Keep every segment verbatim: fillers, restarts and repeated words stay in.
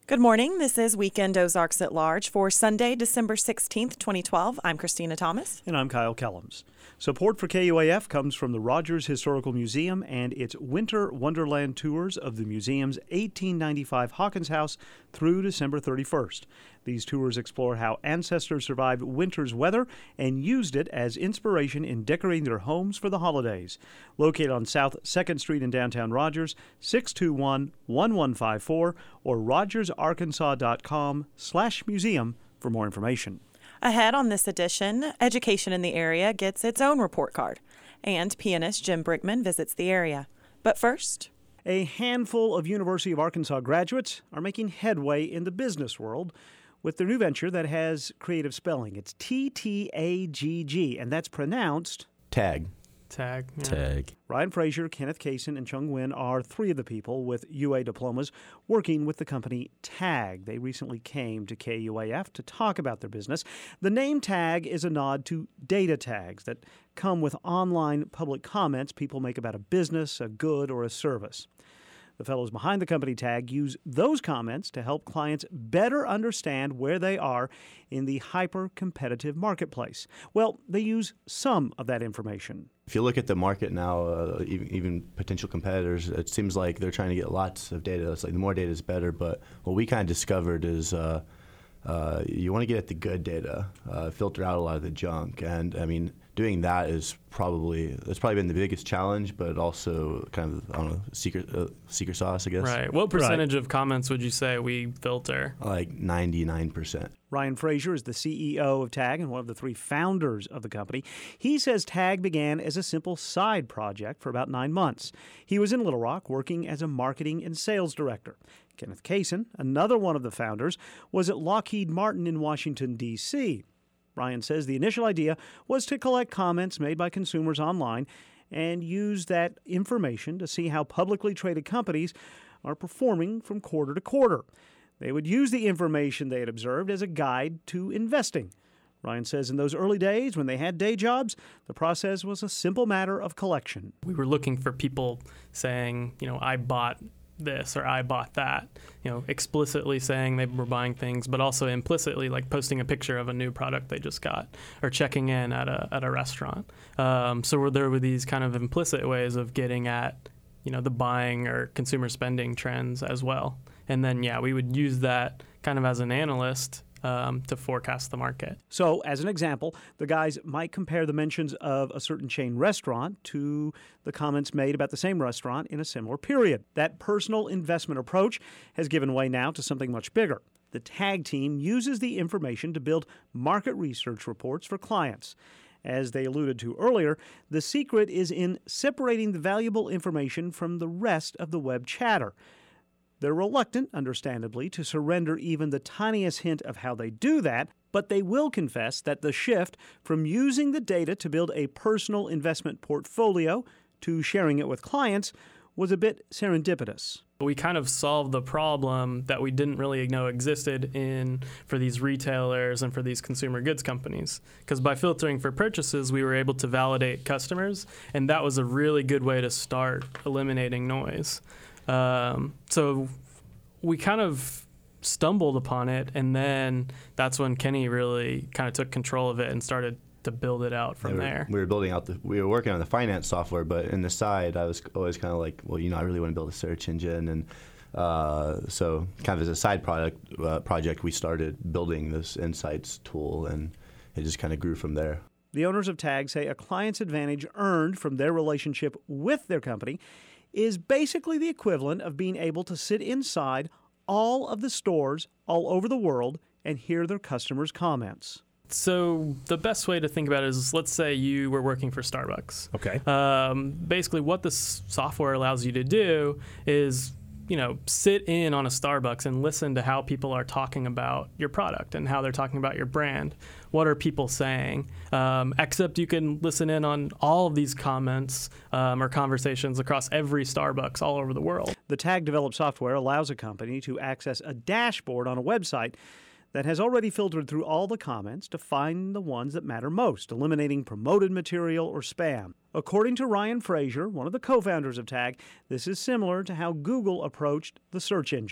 Good morning. This is Weekend Ozarks at Large for Sunday, December sixteenth, twenty twelve. I'm Christina Thomas. And I'm Kyle Kellums. Support for K U A F comes from the Rogers Historical Museum and its Winter Wonderland tours of the museum's eighteen ninety-five Hawkins House through December thirty-first. These tours explore how ancestors survived winter's weather and used it as inspiration in decorating their homes for the holidays. Located on South second Street in downtown Rogers, six two one, one one five four or rogersarkansas.com slash museum for more information. Ahead on this edition, education in the area gets its own report card, and pianist Jim Brickman visits the area. But first, a handful of University of Arkansas graduates are making headway in the business world with their new venture that has creative spelling. It's T T A G G, and that's pronounced Tag. Tag. Yeah. Tag. Ryan Frazier, Kenneth Kaysen, and Chung Nguyen are three of the people with U A diplomas working with the company Tag. They recently came to K U A F to talk about their business. The name Tag is a nod to data tags that come with online public comments people make about a business, a good, or a service. The fellows behind the company Tag use those comments to help clients better understand where they are in the hyper-competitive marketplace. Well, they use some of that information. If you look at the market now, uh, even, even potential competitors, it seems like they're trying to get lots of data. It's like the more data is better, but what we kind of discovered is uh, uh, you want to get at the good data, uh, filter out a lot of the junk. And, I mean, doing that is probably, that's probably been the biggest challenge, but also kind of, I don't know, secret uh, secret sauce, I guess. Right. What percentage right. of comments would you say we filter? Like ninety-nine percent. Ryan Frazier is the C E O of Tag and one of the three founders of the company. He says Tag began as a simple side project for about nine months. He was in Little Rock working as a marketing and sales director. Kenneth Kaysen, another one of the founders, was at Lockheed Martin in Washington, D C Ryan says the initial idea was to collect comments made by consumers online and use that information to see how publicly traded companies are performing from quarter to quarter. They would use the information they had observed as a guide to investing. Ryan says in those early days, when they had day jobs, the process was a simple matter of collection. We were looking for people saying, you know, I bought this or I bought that, you know, explicitly saying they were buying things, but also implicitly like posting a picture of a new product they just got or checking in at a at a restaurant. Um, so there were these kind of implicit ways of getting at, you know, the buying or consumer spending trends as well. And then, yeah, we would use that kind of as an analyst Um, to forecast the market. So, as an example, the guys might compare the mentions of a certain chain restaurant to the comments made about the same restaurant in a similar period. That personal investment approach has given way now to something much bigger. The Tag team uses the information to build market research reports for clients. As they alluded to earlier, the secret is in separating the valuable information from the rest of the web chatter. They're reluctant, understandably, to surrender even the tiniest hint of how they do that, but they will confess that the shift from using the data to build a personal investment portfolio to sharing it with clients was a bit serendipitous. We kind of solved the problem that we didn't really know existed in for these retailers and for these consumer goods companies. Because by filtering for purchases, we were able to validate customers, and that was a really good way to start eliminating noise. Um, so we kind of stumbled upon it, and then that's when Kenny really kind of took control of it and started to build it out from yeah, we were, there. We were building out the, we were working on the finance software, but in the side, I was always kind of like, well, you know, I really want to build a search engine, and uh, so kind of as a side product uh, project, we started building this insights tool, and it just kind of grew from there. The owners of Tag say a client's advantage earned from their relationship with their company is basically the equivalent of being able to sit inside all of the stores all over the world and hear their customers' comments. So the best way to think about it is, let's say you were working for Starbucks. Okay. Um, basically, what this software allows you to do is, you know, sit in on a Starbucks and listen to how people are talking about your product and how they're talking about your brand. What are people saying? Um, except you can listen in on all of these comments um, or conversations across every Starbucks all over the world. The Tag-developed software allows a company to access a dashboard on a website that has already filtered through all the comments to find the ones that matter most, eliminating promoted material or spam. According to Ryan Frazier, one of the co-founders of Tag, this is similar to how Google approached the search engine.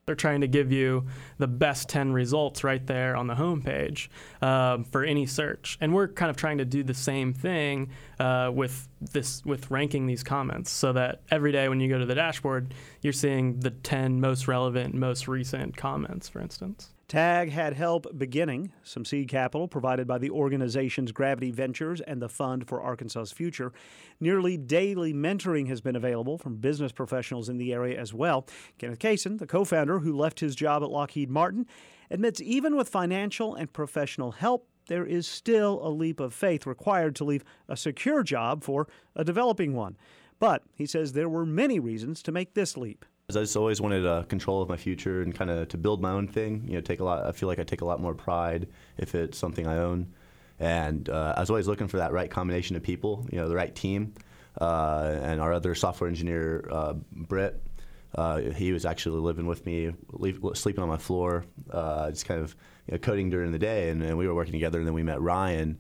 They're trying to give you the best ten results right there on the homepage um, for any search. And we're kind of trying to do the same thing uh, with this with ranking these comments, so that every day when you go to the dashboard, you're seeing the ten most relevant, most recent comments, for instance. TAG had help beginning, some seed capital provided by the organization's Gravity Ventures and the Fund for Arkansas's Future. Nearly daily mentoring has been available from business professionals in the area as well. Kenneth Kaysen, the co-founder who left his job at Lockheed Martin, admits even with financial and professional help, there is still a leap of faith required to leave a secure job for a developing one. But he says there were many reasons to make this leap. I just always wanted uh, control of my future and kind of to build my own thing. You know, take a lot. I feel like I take a lot more pride if it's something I own, and uh, I was always looking for that right combination of people. You know, the right team. Uh, and our other software engineer, uh, Britt, uh, he was actually living with me, leave, sleeping on my floor, uh, just kind of you know, coding during the day, and, and we were working together. And then we met Ryan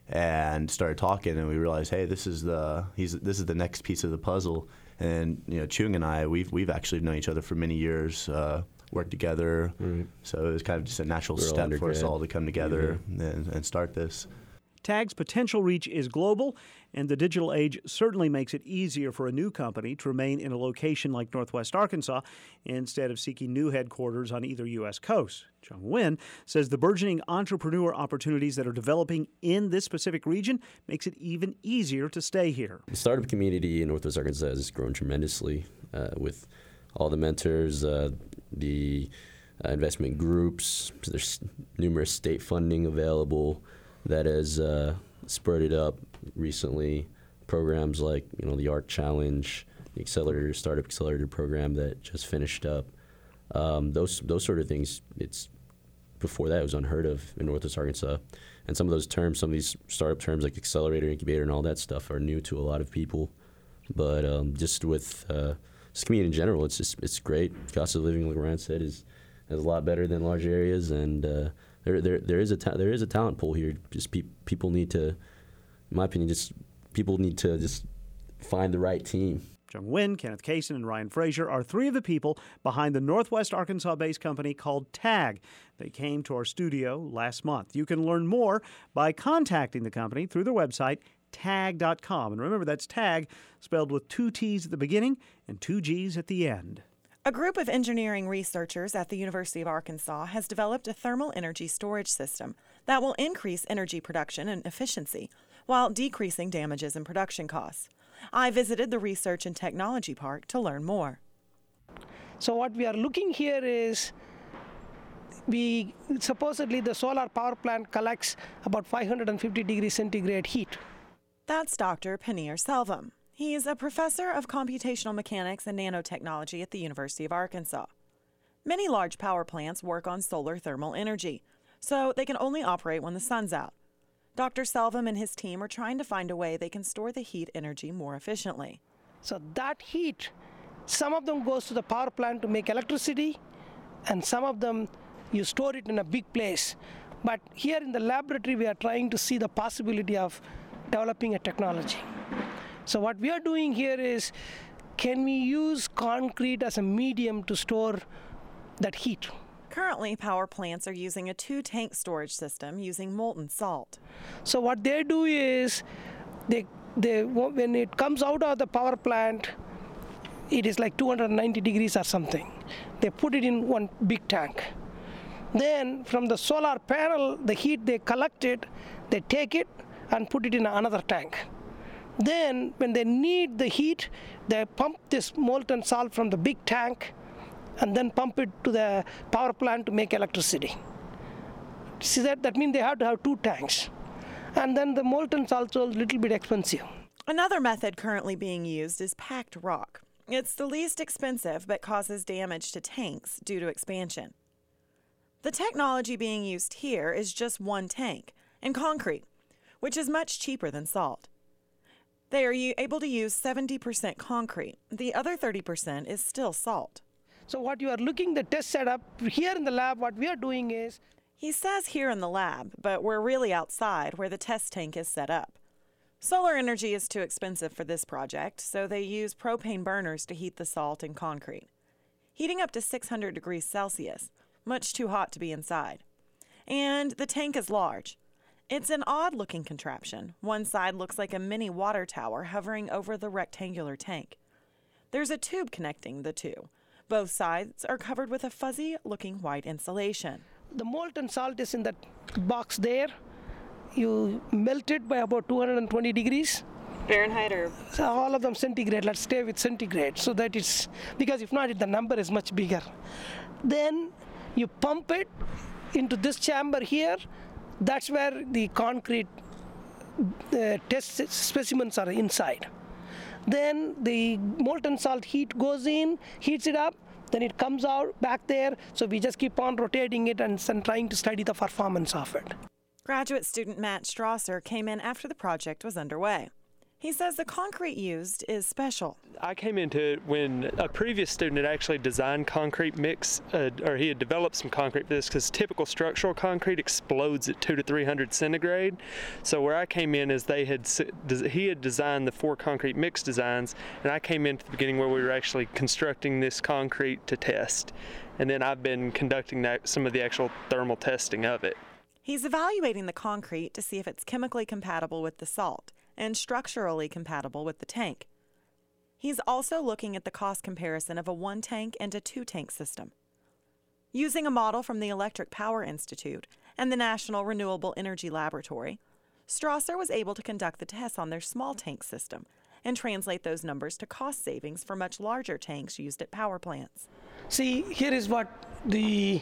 and started talking, and we realized, hey, this is the he's this is the next piece of the puzzle. And you know, Chung and I, we've we've actually known each other for many years, uh, worked together. Right. So it was kind of just a natural We're step for us all to come together mm-hmm. and, and start this. TAG's potential reach is global, and the digital age certainly makes it easier for a new company to remain in a location like Northwest Arkansas instead of seeking new headquarters on either U S coast. Chung Nguyen says the burgeoning entrepreneur opportunities that are developing in this specific region makes it even easier to stay here. The startup community in Northwest Arkansas has grown tremendously uh, with all the mentors, uh, the uh, investment groups. There's numerous state funding available that has uh, spurred up recently. Programs like you know the ARC Challenge, the Accelerator Startup Accelerator program that just finished up. Um, those those sort of things. It's before that it was unheard of in Northwest Arkansas, and some of those terms, some of these startup terms like accelerator, incubator, and all that stuff are new to a lot of people. But um, just with uh, this community in general, it's just it's great. Cost of living, like Ryan said, is is a lot better than large areas, and uh, There, there, there is a ta- there is a talent pool here. Just pe- people need to, in my opinion, just people need to just find the right team. Chung Nguyen, Kenneth Kaysen, and Ryan Frazier are three of the people behind the Northwest Arkansas-based company called TAG. They came to our studio last month. You can learn more by contacting the company through their website, tag dot com. And remember, that's TAG spelled with two T's at the beginning and two G's at the end. A group of engineering researchers at the University of Arkansas has developed a thermal energy storage system that will increase energy production and efficiency while decreasing damages and production costs. I visited the Research and Technology Park to learn more. So what we are looking here is we supposedly the solar power plant collects about five hundred fifty degrees centigrade heat. That's Doctor Paneer Selvam. He's a professor of computational mechanics and nanotechnology at the University of Arkansas. Many large power plants work on solar thermal energy, so they can only operate when the sun's out. Doctor Selvam and his team are trying to find a way they can store the heat energy more efficiently. So that heat, some of them goes to the power plant to make electricity, and some of them you store it in a big place. But here in the laboratory, we are trying to see the possibility of developing a technology. So what we are doing here is, can we use concrete as a medium to store that heat? Currently, power plants are using a two-tank storage system using molten salt. So what they do is, they, they when it comes out of the power plant, it is like two hundred ninety degrees or something. They put it in one big tank. Then from the solar panel, the heat they collected, they take it and put it in another tank. Then, when they need the heat, they pump this molten salt from the big tank and then pump it to the power plant to make electricity. See that? That means they have to have two tanks. And then the molten salt is a little bit expensive. Another method currently being used is packed rock. It's the least expensive but causes damage to tanks due to expansion. The technology being used here is just one tank and concrete, which is much cheaper than salt. They are able to use seventy percent concrete. The other thirty percent is still salt. So what you are looking the test setup here in the lab, what we are doing is... He says here in the lab, but we're really outside where the test tank is set up. Solar energy is too expensive for this project, so they use propane burners to heat the salt and concrete. heating up to six hundred degrees Celsius, much too hot to be inside. And the tank is large. It's an odd-looking contraption. One side looks like a mini water tower hovering over the rectangular tank. There's a tube connecting the two. Both sides are covered with a fuzzy-looking white insulation. The molten salt is in that box there. You melt it by about two hundred twenty degrees. Fahrenheit or? So all of them centigrade. Let's stay with centigrade so that it's, because if not, the number is much bigger. Then you pump it into this chamber here. That's where the concrete uh, test specimens are inside. Then the molten salt heat goes in, heats it up, then it comes out back there. So we just keep on rotating it and, and trying to study the performance of it. Graduate student Matt Strasser came in after the project was underway. He says the concrete used is special. I came into it when a previous student had actually designed concrete mix, uh, or he had developed some concrete for this, because typical structural concrete explodes at two to three hundred centigrade. So where I came in is they had he had designed the four concrete mix designs, and I came in at the beginning where we were actually constructing this concrete to test, and then I've been conducting that, some of the actual thermal testing of it. He's evaluating the concrete to see if it's chemically compatible with the salt and structurally compatible with the tank. He's also looking at the cost comparison of a one-tank and a two-tank system. Using a model from the Electric Power Institute and the National Renewable Energy Laboratory, Strasser was able to conduct the tests on their small tank system and translate those numbers to cost savings for much larger tanks used at power plants. See, here is what the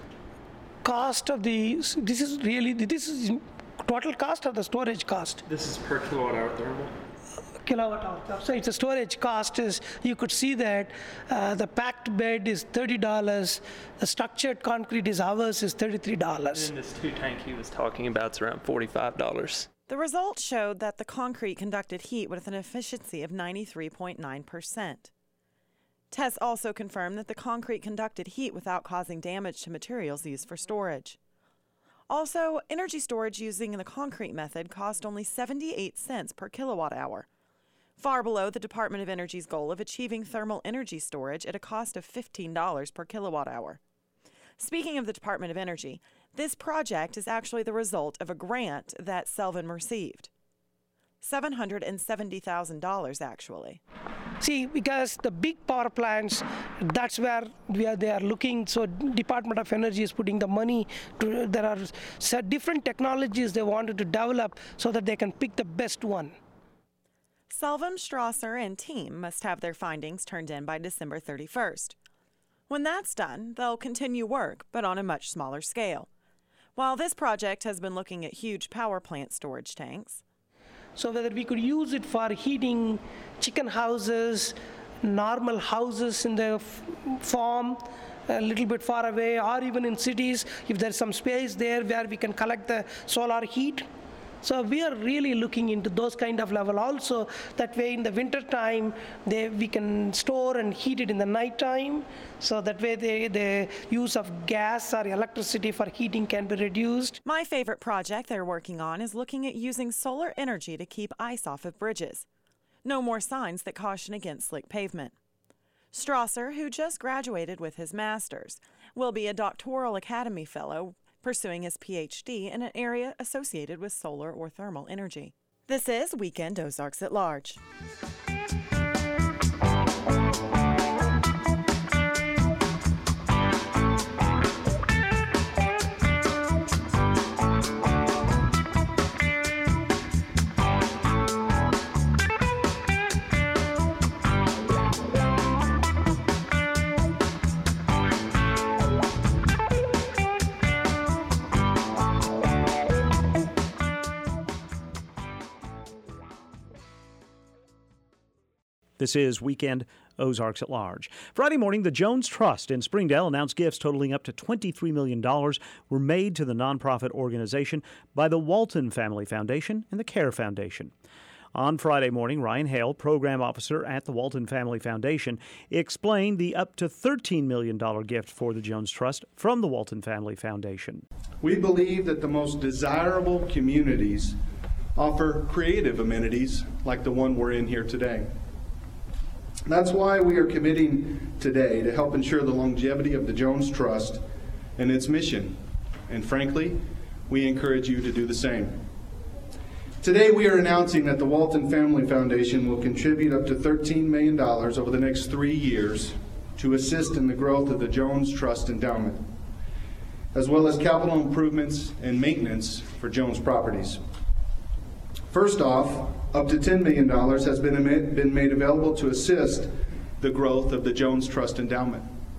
cost of the, this is really, this is total cost or the storage cost? This is per kilowatt hour thermal. Kilowatt hour. So it's a storage cost is, you could see that uh, the packed bed is thirty dollars, the structured concrete is ours is thirty-three dollars. And this two tank he was talking about is around forty-five dollars. The results showed that the concrete conducted heat with an efficiency of ninety-three point nine percent. Tests also confirmed that the concrete conducted heat without causing damage to materials used for storage. Also, energy storage using the concrete method cost only seventy-eight cents per kilowatt hour, far below the Department of Energy's goal of achieving thermal energy storage at a cost of fifteen dollars per kilowatt hour. Speaking of the Department of Energy, this project is actually the result of a grant that Selvin received. seven hundred seventy thousand dollars actually. See, because the big power plants, that's where we are, they are looking, so Department of Energy is putting the money to, there are different technologies they wanted to develop so that they can pick the best one. Selvin, Strasser, and team must have their findings turned in by December thirty-first. When that's done, they'll continue work, but on a much smaller scale. While this project has been looking at huge power plant storage tanks, so whether we could use it for heating chicken houses, normal houses in the f- farm, a little bit far away, or even in cities, if there's some space there where we can collect the solar heat. So we are really looking into those kind of level also. That way in the winter time, they, we can store and heat it in the night time. So that way they, the use of gas or electricity for heating can be reduced. My favorite project they're working on is looking at using solar energy to keep ice off of bridges. No more signs that caution against slick pavement. Strasser, who just graduated with his master's, will be a doctoral academy fellow pursuing his P H D in an area associated with solar or thermal energy. This is Weekend Ozarks at Large. This is Weekend Ozarks at Large. Friday morning, the Jones Trust in Springdale announced gifts totaling up to twenty-three million dollars were made to the nonprofit organization by the Walton Family Foundation and the CARE Foundation. On Friday morning, Ryan Hale, program officer at the Walton Family Foundation, explained the up to thirteen million dollars gift for the Jones Trust from the Walton Family Foundation. We believe that the most desirable communities offer creative amenities like the one we're in here today. That's why we are committing today to help ensure the longevity of the Jones Trust and its mission. And frankly, we encourage you to do the same. Today we are announcing that the Walton Family Foundation will contribute up to thirteen million dollars over the next three years to assist in the growth of the Jones Trust Endowment, as well as capital improvements and maintenance for Jones properties. First off, up to ten million dollars has been, been made available to assist the growth of the Jones Trust Endowment.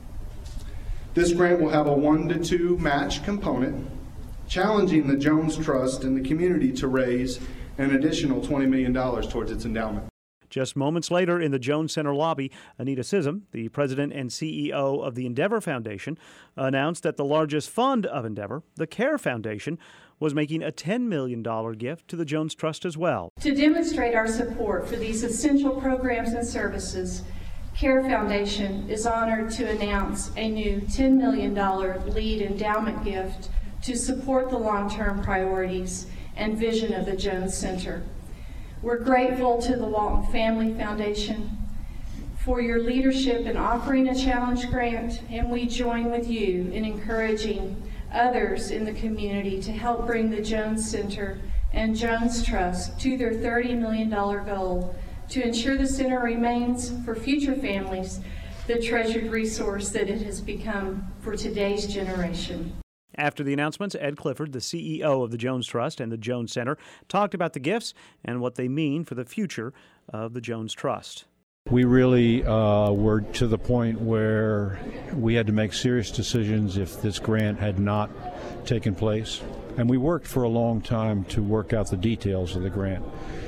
This grant will have a one to two match component, challenging the Jones Trust and the community to raise an additional twenty million dollars towards its endowment. Just moments later in the Jones Center lobby, Anita Sissom, the president and C E O of the Endeavor Foundation, announced that the largest fund of Endeavor, the CARE Foundation, was making a ten million dollars gift to the Jones Trust as well. To demonstrate our support for these essential programs and services, CARE Foundation is honored to announce a new ten million dollars lead endowment gift to support the long-term priorities and vision of the Jones Center. We're grateful to the Walton Family Foundation for your leadership in offering a challenge grant, and we join with you in encouraging others in the community to help bring the Jones Center and Jones Trust to their thirty million dollars goal to ensure the center remains for future families the treasured resource that it has become for today's generation. After the announcements, Ed Clifford, the C E O of the Jones Trust and the Jones Center, talked about the gifts and what they mean for the future of the Jones Trust. We really uh, were to the point where we had to make serious decisions if this grant had not taken place. And we worked for a long time to work out the details of the grant.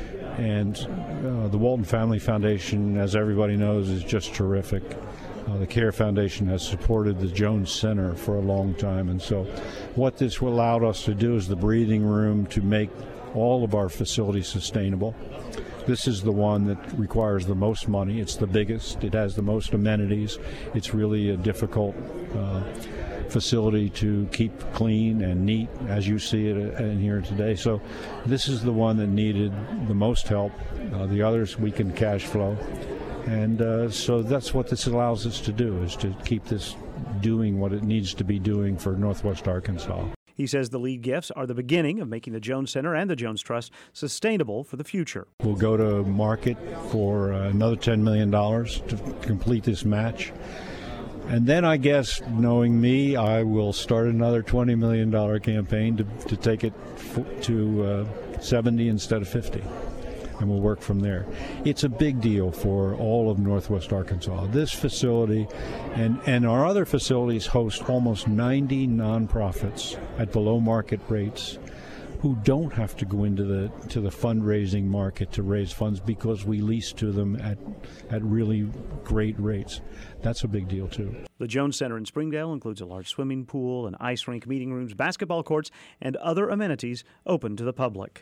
And uh, the Walton Family Foundation, as everybody knows, is just terrific. Uh, the CARE Foundation has supported the Jones Center for a long time, and so what this allowed us to do is the breathing room to make all of our facilities sustainable. This is the one that requires the most money. It's the biggest. It has the most amenities. It's really a difficult uh, facility to keep clean and neat, as you see it in here today. So this is the one that needed the most help. Uh, the others we can cash flow. And uh, so that's what this allows us to do, is to keep this doing what it needs to be doing for Northwest Arkansas. He says the lead gifts are the beginning of making the Jones Center and the Jones Trust sustainable for the future. We'll go to market for uh, another ten million dollars to complete this match. And then I guess, knowing me, I will start another twenty million dollars campaign to, to take it f- to uh, seventy instead of fifty. And we'll work from there. It's a big deal for all of Northwest Arkansas. This facility and, and our other facilities host almost ninety nonprofits at below market rates who don't have to go into the to the fundraising market to raise funds because we lease to them at, at really great rates. That's a big deal, too. The Jones Center in Springdale includes a large swimming pool, an ice rink, meeting rooms, basketball courts, and other amenities open to the public.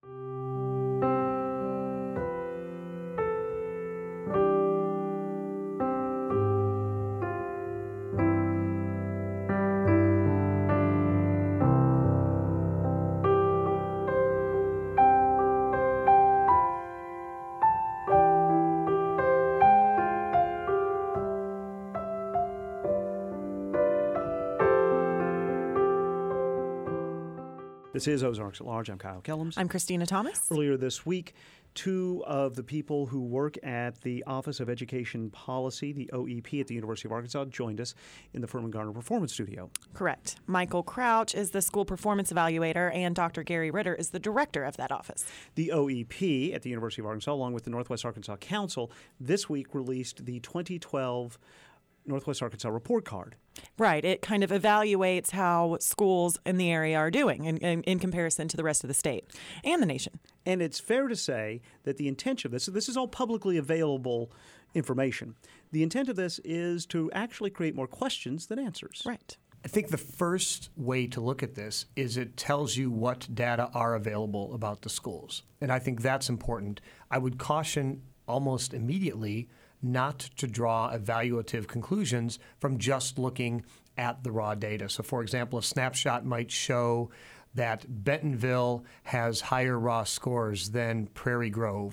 This is Ozarks at Large. I'm Kyle Kellums. I'm Christina Thomas. Earlier this week, two of the people who work at the Office of Education Policy, the O E P at the University of Arkansas, joined us in the Furman Garner Performance Studio. Correct. Michael Crouch is the school performance evaluator, and Doctor Gary Ritter is the director of that office. The O E P at the University of Arkansas, along with the Northwest Arkansas Council, this week released the twenty twelve Northwest Arkansas Report Card. Right. It kind of evaluates how schools in the area are doing in, in, in comparison to the rest of the state and the nation. And it's fair to say that the intent of this, this is all publicly available information, the intent of this is to actually create more questions than answers. Right. I think the first way to look at this is it tells you what data are available about the schools. And I think that's important. I would caution almost immediately not to draw evaluative conclusions from just looking at the raw data. So, for example, a snapshot might show that Bentonville has higher raw scores than Prairie Grove,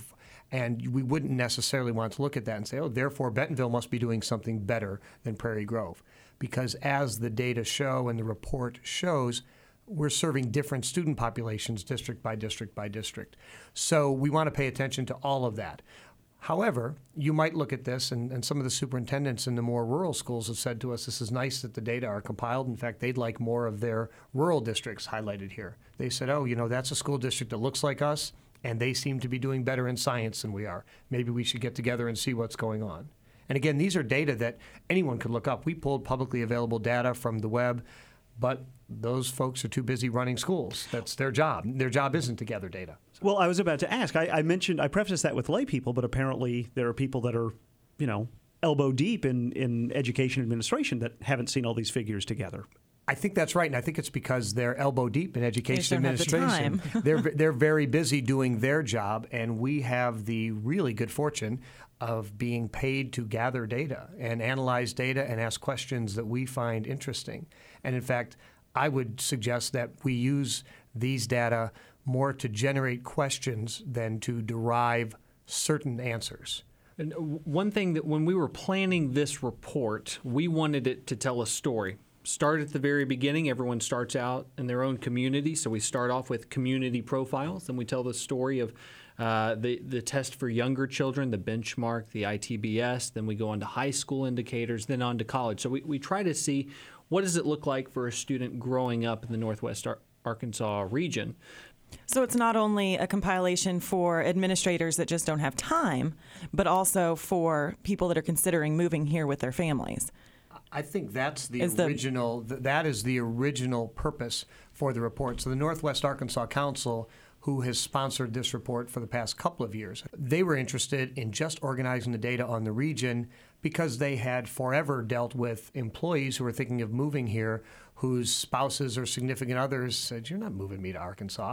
And we wouldn't necessarily want to look at that and say, oh, therefore Bentonville must be doing something better than Prairie Grove. Because as the data show and the report shows, we're serving different student populations district by district by district. So we want to pay attention to all of that. However, you might look at this, and, and some of the superintendents in the more rural schools have said to us, this is nice that the data are compiled. In fact, they'd like more of their rural districts highlighted here. They said, oh, you know, that's a school district that looks like us, and they seem to be doing better in science than we are. Maybe we should get together and see what's going on. And again, these are data that anyone could look up. We pulled publicly available data from the web, but those folks are too busy running schools. That's their job. Their job isn't to gather data. Well, I was about to ask. I, I mentioned, I prefaced that with lay people, but apparently there are people that are, you know, elbow deep in, in education administration that haven't seen all these figures together. I think that's right, and I think it's because they're elbow deep in education They just don't have the administration. time. they're they're very busy doing their job, and we have the really good fortune of being paid to gather data and analyze data and ask questions that we find interesting. And in fact, I would suggest that we use these data more to generate questions than to derive certain answers. And one thing that when we were planning this report, we wanted it to tell a story. Start at the very beginning. Everyone starts out in their own community. So we start off with community profiles, and we tell the story of uh, the, the test for younger children, the benchmark, the I T B S. Then we go on to high school indicators, then on to college. So we, we try to see what does it look like for a student growing up in the Northwest Ar- Arkansas region. So it's not only a compilation for administrators that just don't have time, but also for people that are considering moving here with their families. I think that's the Is the- original, th- that is the original purpose for the report. So the Northwest Arkansas Council, who has sponsored this report for the past couple of years, they were interested in just organizing the data on the region because they had forever dealt with employees who were thinking of moving here whose spouses or significant others said, you're not moving me to Arkansas.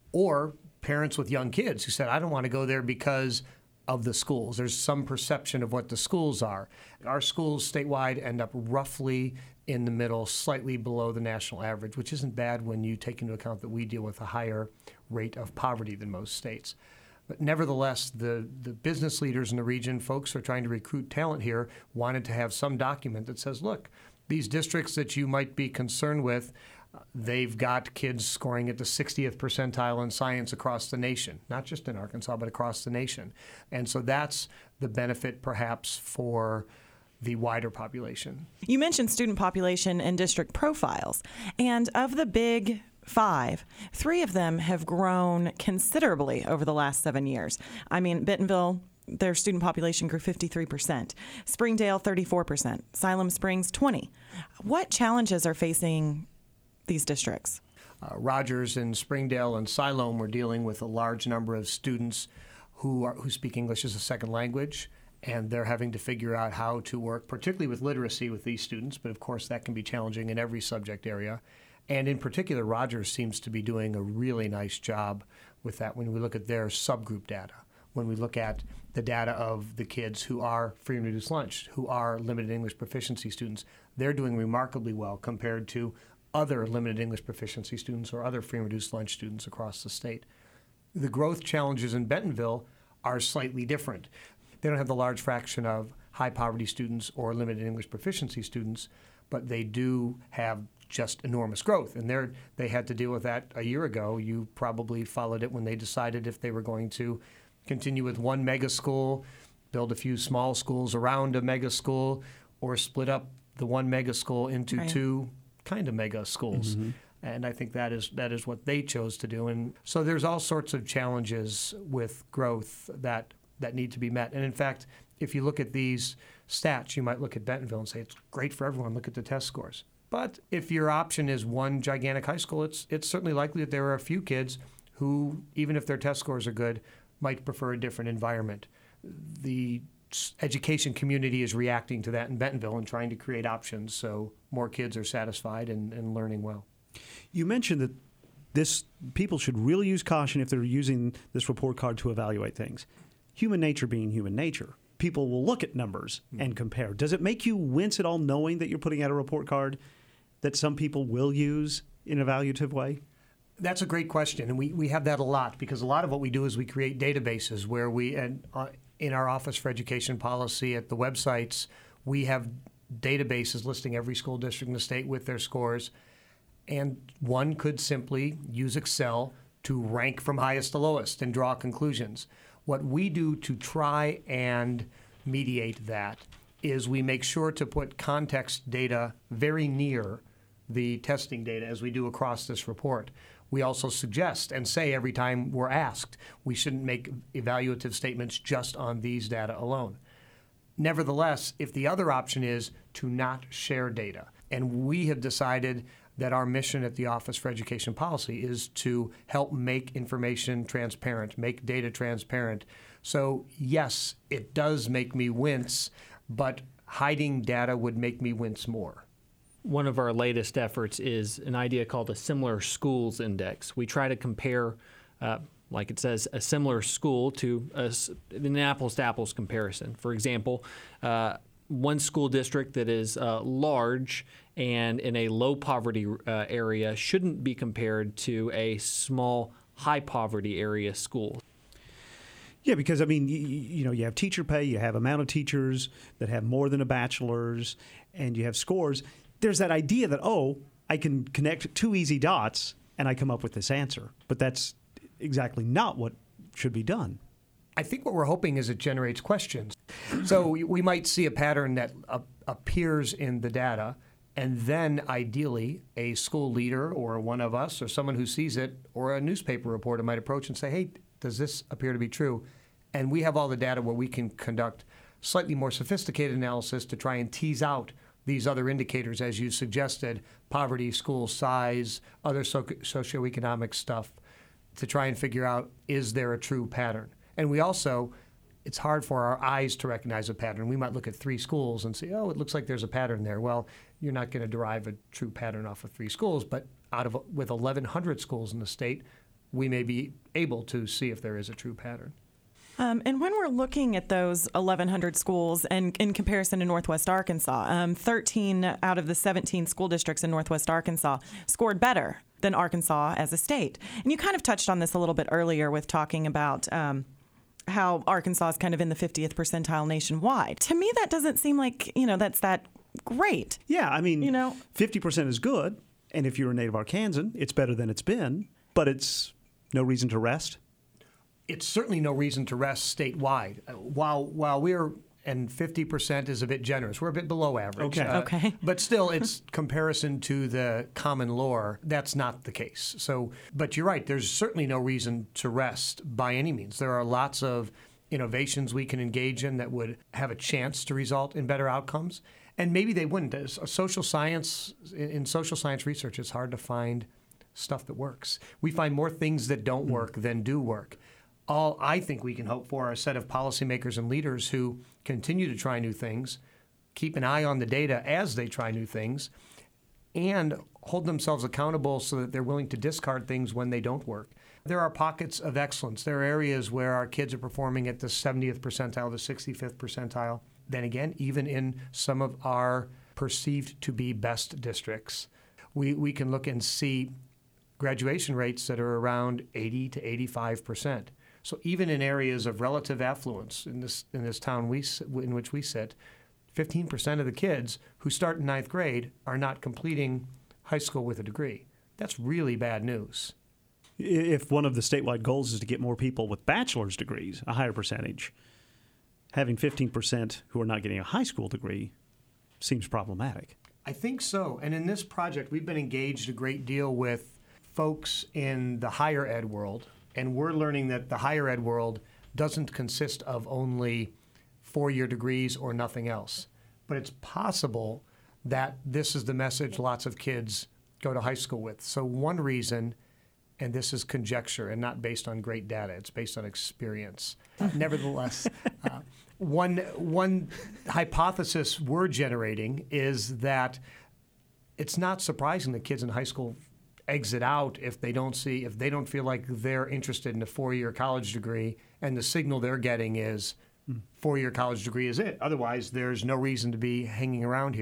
Or parents with young kids who said, I don't want to go there because of the schools. There's some perception of what the schools are. Our schools statewide end up roughly in the middle, slightly below the national average, which isn't bad when you take into account that we deal with a higher rate of poverty than most states. But nevertheless, the, the business leaders in the region, folks who are trying to recruit talent here, wanted to have some document that says, look, these districts that you might be concerned with, uh, they've got kids scoring at the sixtieth percentile in science across the nation, not just in Arkansas, but across the nation. And so that's the benefit perhaps for the wider population. You mentioned student population and district profiles. And of the big five, three of them have grown considerably over the last seven years. I mean, Bentonville, their student population grew fifty-three percent. Springdale, thirty-four percent. Siloam Springs, twenty. What challenges are facing these districts? Uh, Rogers and Springdale and Siloam were dealing with a large number of students who are, who speak English as a second language, and they're having to figure out how to work, particularly with literacy with these students, but of course that can be challenging in every subject area. And in particular, Rogers seems to be doing a really nice job with that when we look at their subgroup data, when we look at the data of the kids who are free and reduced lunch, who are limited English proficiency students. They're doing remarkably well compared to other limited English proficiency students or other free and reduced lunch students across the state. The growth challenges in Bentonville are slightly different. They don't have the large fraction of high poverty students or limited English proficiency students, but they do have just enormous growth. And they're, they had to deal with that a year ago. You probably followed it when they decided if they were going to continue with one mega school, build a few small schools around a mega school, or split up the one mega school into Right. two kind of mega schools. Mm-hmm. And I think that is that is what they chose to do. And so there's all sorts of challenges with growth that, that need to be met. And in fact, if you look at these stats, you might look at Bentonville and say, it's great for everyone, look at the test scores. But if your option is one gigantic high school, it's it's certainly likely that there are a few kids who, even if their test scores are good, might prefer a different environment. The education community is reacting to that in Bentonville and trying to create options so more kids are satisfied and, and learning well. You mentioned that this people should really use caution if they're using this report card to evaluate things. Human nature being human nature. People will look at numbers and compare. Does it make you wince at all knowing that you're putting out a report card that some people will use in an evaluative way? That's a great question, and we, we have that a lot because a lot of what we do is we create databases where we, and uh, in our Office for Education Policy at the websites, we have databases listing every school district in the state with their scores, and one could simply use Excel to rank from highest to lowest and draw conclusions. What we do to try and mediate that is we make sure to put context data very near the testing data as we do across this report. We also suggest and say every time we're asked, we shouldn't make evaluative statements just on these data alone. Nevertheless, if the other option is to not share data, and we have decided that our mission at the Office for Education Policy is to help make information transparent, make data transparent. So yes, it does make me wince, but hiding data would make me wince more. One of our latest efforts is an idea called a Similar Schools Index. We try to compare, uh, like it says, a similar school to a, an apples-to-apples comparison. For example, uh, one school district that is uh, large and in a low-poverty uh, area shouldn't be compared to a small, high-poverty area school. Yeah, because, I mean, you, you know, you have teacher pay, you have amount of teachers that have more than a bachelor's, and you have scores. There's that idea that, oh, I can connect two easy dots and I come up with this answer. But that's exactly not what should be done. I think what we're hoping is it generates questions. So we, we might see a pattern that uh, appears in the data, and then ideally a school leader or one of us or someone who sees it or a newspaper reporter might approach and say, hey, does this appear to be true? And we have all the data where we can conduct slightly more sophisticated analysis to try and tease out these other indicators, as you suggested, poverty, school size, other so- socioeconomic stuff, to try and figure out, is there a true pattern? And we also, it's hard for our eyes to recognize a pattern. We might look at three schools and say, oh, it looks like there's a pattern there. Well, you're not going to derive a true pattern off of three schools, but out of with eleven hundred schools in the state, we may be able to see if there is a true pattern. Um, and when we're looking at those eleven hundred schools and in comparison to Northwest Arkansas, um, thirteen out of the seventeen school districts in Northwest Arkansas scored better than Arkansas as a state. And you kind of touched on this a little bit earlier with talking about um, how Arkansas is kind of in the fiftieth percentile nationwide. To me, that doesn't seem like, you know, that's that great. Yeah, I mean, you know, fifty percent is good. And if you're a native Arkansan, it's better than it's been. But it's no reason to rest. It's certainly no reason to rest statewide. Uh, while while we're, and fifty percent is a bit generous. We're a bit below average. Okay. Uh, okay. But still, it's comparison to the common lore. That's not the case. So, but you're right. There's certainly no reason to rest by any means. There are lots of innovations we can engage in that would have a chance to result in better outcomes. And maybe they wouldn't. As social science, in social science research, it's hard to find stuff that works. We find more things that don't work than do work. All I think we can hope for are a set of policymakers and leaders who continue to try new things, keep an eye on the data as they try new things, and hold themselves accountable so that they're willing to discard things when they don't work. There are pockets of excellence. There are areas where our kids are performing at the seventieth percentile, the sixty-fifth percentile. Then again, even in some of our perceived to be best districts, we, we can look and see graduation rates that are around eighty to eighty-five percent. So even in areas of relative affluence in this in this town we in which we sit, fifteen percent of the kids who start in ninth grade are not completing high school with a degree. That's really bad news. If one of the statewide goals is to get more people with bachelor's degrees, a higher percentage, having fifteen percent who are not getting a high school degree seems problematic. I think so. And in this project, we've been engaged a great deal with folks in the higher ed world. And we're learning that the higher ed world doesn't consist of only four-year degrees or nothing else. But it's possible that this is the message lots of kids go to high school with. So one reason, and this is conjecture and not based on great data, it's based on experience. Nevertheless, uh, one, one hypothesis we're generating is that it's not surprising that kids in high school exit out if they don't see, if they don't feel like they're interested in a four-year college degree, and the signal they're getting is four-year college degree is it. Otherwise, there's no reason to be hanging around here.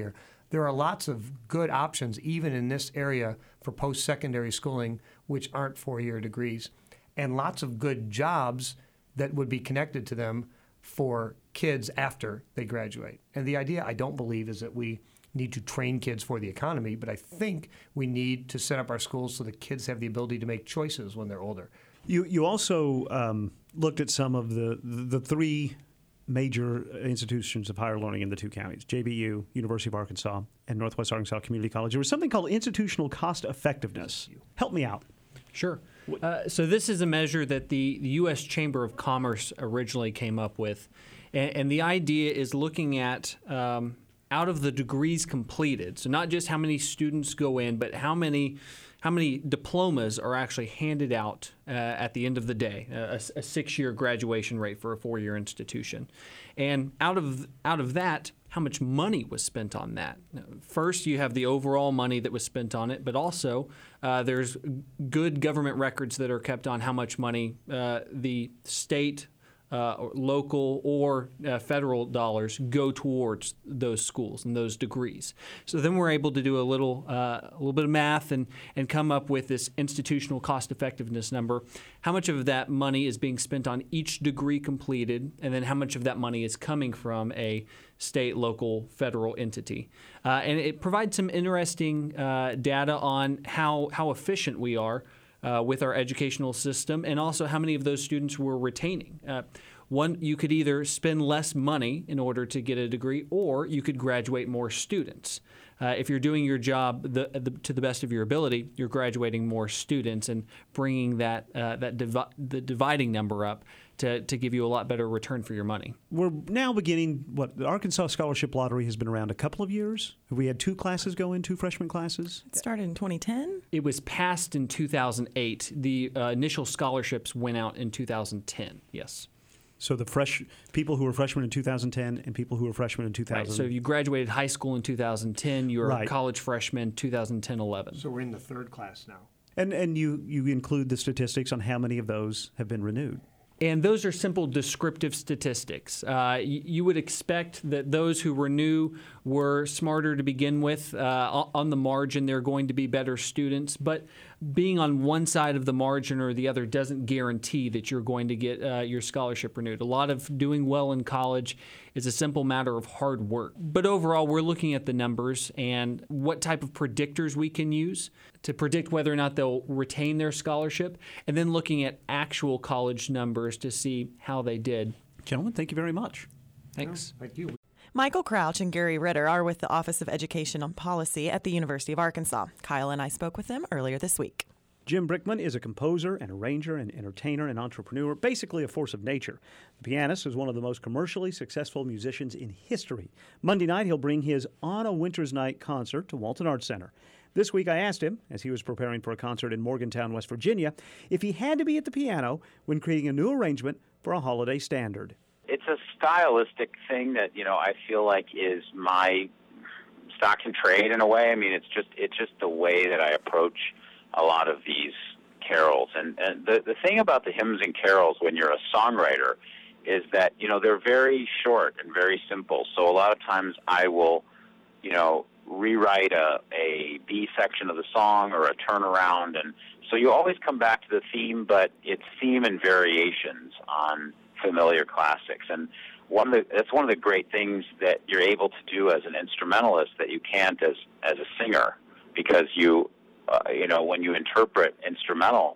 There are lots of good options, even in this area, for post-secondary schooling, which aren't four-year degrees, and lots of good jobs that would be connected to them for kids after they graduate. And the idea, I don't believe, is that we need to train kids for the economy, but I think we need to set up our schools so that kids have the ability to make choices when they're older. You you also um, looked at some of the, the three major institutions of higher learning in the two counties, J B U, University of Arkansas, and Northwest Arkansas Community College. There was something called institutional cost effectiveness. Help me out. Sure. Uh, so this is a measure that the, the U S Chamber of Commerce originally came up with. And, and the idea is looking at um, out of the degrees completed, so not just how many students go in, but how many how many diplomas are actually handed out uh, at the end of the day, a, a six-year graduation rate for a four-year institution. And out of out of that, how much money was spent on that? First, you have the overall money that was spent on it, but also uh, there's good government records that are kept on how much money uh, the state, uh, or local, or uh, federal dollars go towards those schools and those degrees. So then we're able to do a little uh, a little bit of math and, and come up with this institutional cost effectiveness number. How much of that money is being spent on each degree completed, and then how much of that money is coming from a state, local, federal entity. Uh, and it provides some interesting uh, data on how, how efficient we are uh, with our educational system, and also how many of those students we're retaining. Uh, one, you could either spend less money in order to get a degree, or you could graduate more students. Uh, if you're doing your job the, the, to the best of your ability, you're graduating more students and bringing that uh, that divi- the dividing number up to, to give you a lot better return for your money. We're now beginning, what, the Arkansas Scholarship Lottery has been around a couple of years. Have we had two classes go in, two freshman classes? It started in twenty ten? It was passed in two thousand eight. The uh, initial scholarships went out in two thousand ten, yes. So the fresh people who were freshmen in two thousand ten and people who were freshmen in two thousand. Right. So you graduated high school in two thousand ten. You were Right. a college freshman two thousand ten eleven. So we're in the third class now. And and you, you include the statistics on how many of those have been renewed. And those are simple descriptive statistics. Uh, you, you would expect that those who renew were smarter to begin with. Uh, on the margin, they're going to be better students. But being on one side of the margin or the other doesn't guarantee that you're going to get uh, your scholarship renewed. A lot of doing well in college is a simple matter of hard work. But overall, we're looking at the numbers and what type of predictors we can use to predict whether or not they'll retain their scholarship, and then looking at actual college numbers to see how they did. Gentlemen, thank you very much. Thanks. No, thank you. Michael Crouch and Gary Ritter are with the Office of Education and Policy at the University of Arkansas. Kyle and I spoke with them earlier this week. Jim Brickman is a composer, an arranger, an entertainer, an entrepreneur, basically a force of nature. The pianist is one of the most commercially successful musicians in history. Monday night, he'll bring his On a Winter's Night concert to Walton Arts Center. This week, I asked him, as he was preparing for a concert in Morgantown, West Virginia, if he had to be at the piano when creating a new arrangement for a holiday standard. It's a stylistic thing that, you know, I feel like is my stock in trade in a way. I mean, it's just it's just the way that I approach a lot of these carols. And, and the, the thing about the hymns and carols when you're a songwriter is that, you know, they're very short and very simple. So a lot of times I will, you know, rewrite a, a B section of the song or a turnaround. And so you always come back to the theme, but it's theme and variations on familiar classics. And one of the, that's one of the great things that you're able to do as an instrumentalist that you can't as, as a singer, because you, uh, you know, when you interpret instrumental